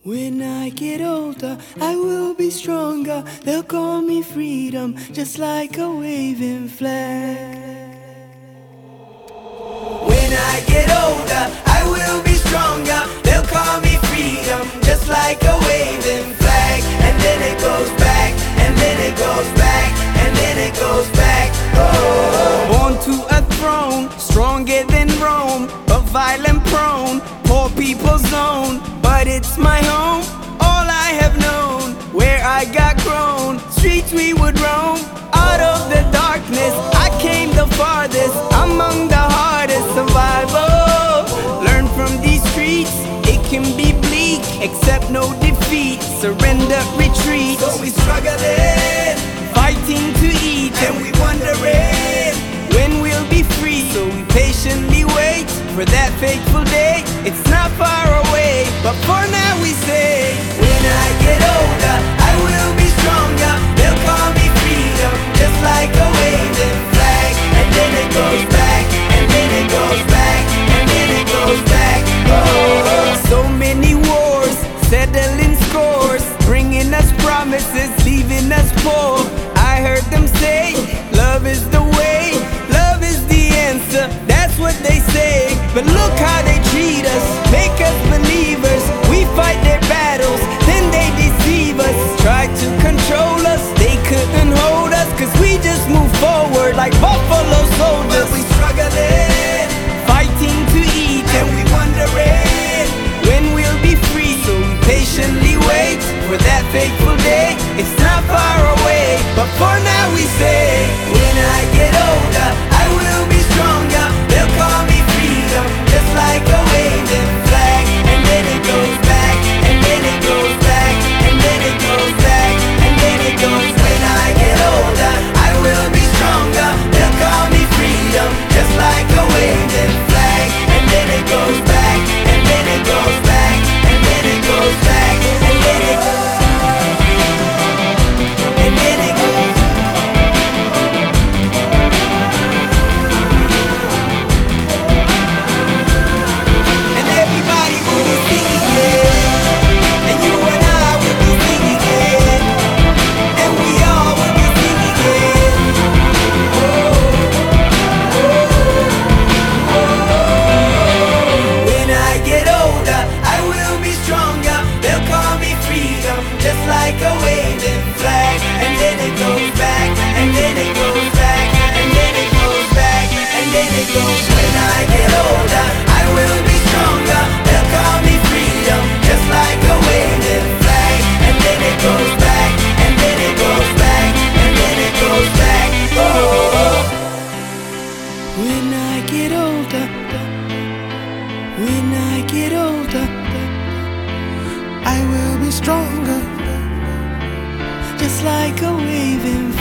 When I get older, I will be stronger. They'll call me freedom, just like a waving flag. When I get older, I will be stronger. They'll call me freedom, just like a waving flag. And then it goes back, and then it goes back, and then it goes back. Oh. Born to a throne, stronger than Rome, but violent prone, poor people's zone. But it's my home, all I have known, where I got grown. Streets we would roam, out of the darkness I came the farthest, among the hardest survival. Learn from these streets, it can be bleak, accept no defeat, surrender, retreat. So we struggling, fighting to eat, and we wondering when we'll be free. So we patiently wait for that fateful day. It's not far away, but for now we say, when I get older, I will be stronger. They'll call me freedom, just like a waving flag. And then it goes back, and then it goes back, and then it goes back. Oh. So many wars, settling scores, bringing us promises, leaving us poor. I heard them say, love is the way, love is the answer, that's what they say. But look how they treat us, make us believers. We fight their battles, then they deceive us. Try to control us, they couldn't hold us, cause we just move forward like buffalo soldiers. But we struggling, fighting to eat, and we wondering when we'll be free. So we patiently wait for that fateful day. It's not far away, but for now we say, when I get older, I will be stronger. They'll call me freedom, just like a waving flag. And then it goes back, and then it goes back, and then it goes back, and then it goes. When I get older, I will be stronger. They'll call me freedom, just like a waving flag. And then it goes back, and then it goes back, and then it goes back, and then it goes. And then it goes. And everybody will be singing it, and you and I will be singing it, and we all will be singing it. Oh, oh, oh. When I get older, I will be stronger. They'll call me freedom, just like a waving flag. And then it goes back, and then it goes back, and then it goes back, and then it goes. When I get older, I will be stronger. They'll call me freedom, just like a waving flag. And then it goes back, and then it goes back, and then it goes back. Oh. When I get older, when I get older, I will be stronger, just like a waving